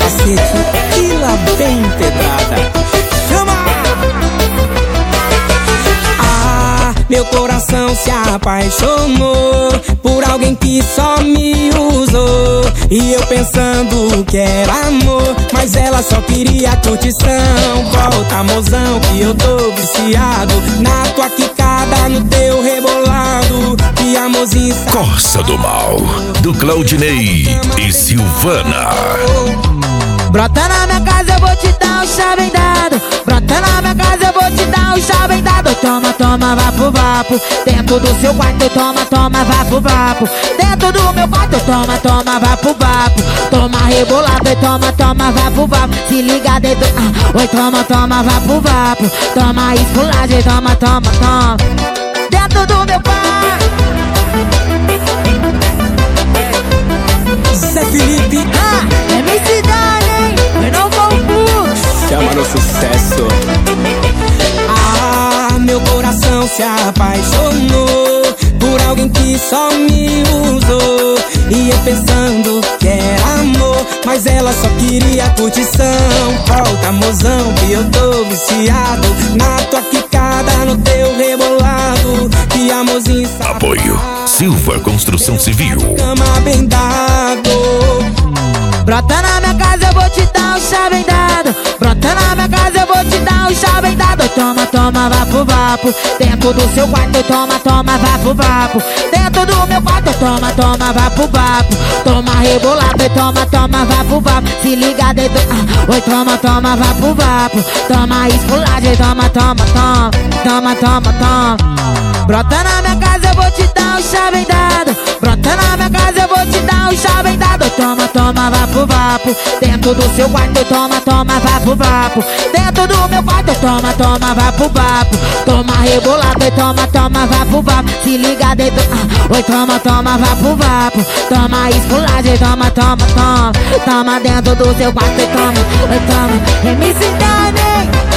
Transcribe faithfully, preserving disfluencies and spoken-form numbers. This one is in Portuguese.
cacete e lá vem pedrada. Chama! Ah, meu coração se apaixonou por alguém que só me usou. E eu pensando que era amor, mas ela só queria curtição. Volta, mozão, que eu tô viciado na tua quicada, no teu rebolado. Que amorzinho safado. Corsa do Mal, do Claudinei e Silvana. Brota na minha casa, eu vou te dar um chá bem dado. Brota na minha casa, eu vou te dar um chá bem dado. Toma, toma, vapo, vapo. Dentro do seu quarto, toma, toma, vapo, vapo. Dentro do meu quarto, toma, toma, vapo, vapo. Toma rebolado, e toma, toma, vapo, vapo. Se liga dentro, ah, oi, toma, toma, vapo, vapo. Toma esculagem, toma, toma, toma. Dentro do meu quarto. Zé Felipe, ah, é minha cidade, hein? Eu não vou puto. chama no sucesso. Ah, meu coração se apaixonou por alguém que só me usou. E eu pensando que era amor, mas ela só queria curtição. Volta, mozão, que eu tô viciado na tua quicada, no teu rebolado. Que amorzinho safado. Apoio Silva Construção Civil. Cama bem dado. Brota na minha casa, eu vou te dar um chá bem dado. Brota na minha casa, eu vou te dar um chá bem dado. Toma, toma, vapo, vapo. Dentro do seu quarto, toma, toma, vapo, vapo. Dentro do meu quarto, toma, toma, vapo, vapo. Toma rebolado, e toma, toma, vapo, vapo. Se liga dentro, ah, oi, toma, toma, vapo, vapo. Toma esculagem, toma, toma, toma. Toma, toma, toma. Brota na minha casa, eu vou te dar um chá bem dado. Brota na minha casa, eu vou te dar um chá bem dado. Toma, toma, vapo, vapo. Dentro do seu quarto, toma, toma, vapo, vapo. Dentro do meu quarto, toma, toma, vapo, vapo. Toma rebolado, e toma, toma, vapo, vapo. Se liga dentro, ah, oi, toma, toma, vapo, vapo. Toma esculagem, toma, toma, toma. Toma dentro do seu quarto, e toma, oi, toma. M C Dani.